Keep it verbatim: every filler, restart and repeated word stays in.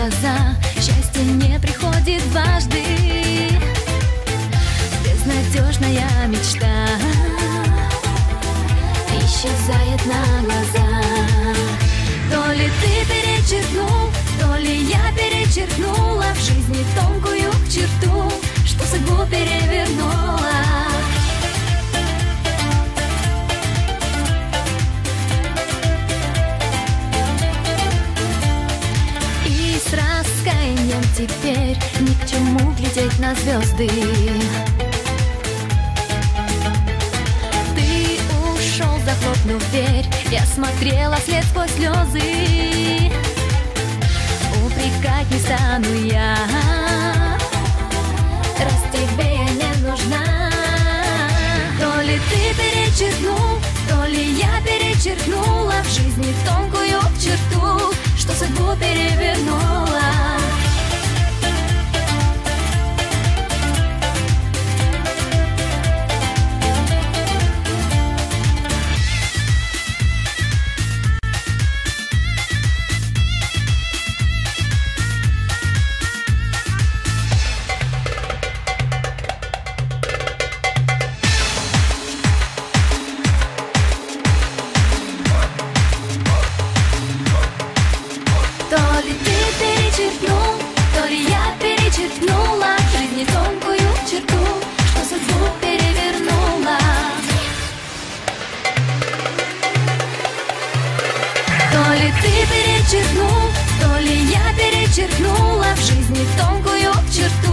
глаза. Счастье не приходит дважды. Безнадежная мечта исчезает на глазах. То ли ты перечеркнул, то ли я перечеркнула в жизни тонкую черту, что судьбу перевернула. И с раскаянием теперь ни к чему глядеть на звезды. Ты ушел, захлопнув дверь, я смотрела вслед сквозь слезы. Упрекать не стану я, раз тебе я не нужна. То ли ты перечеркнул, то ли я перечеркнула в жизни тонкую черту, что судьбу перевернула. То ли ты перечеркнул, то ли я перечеркнула в жизни тонкую черту, что судьбу перевернула. То ли ты перечеркнул, то ли я перечеркнула в жизни тонкую черту,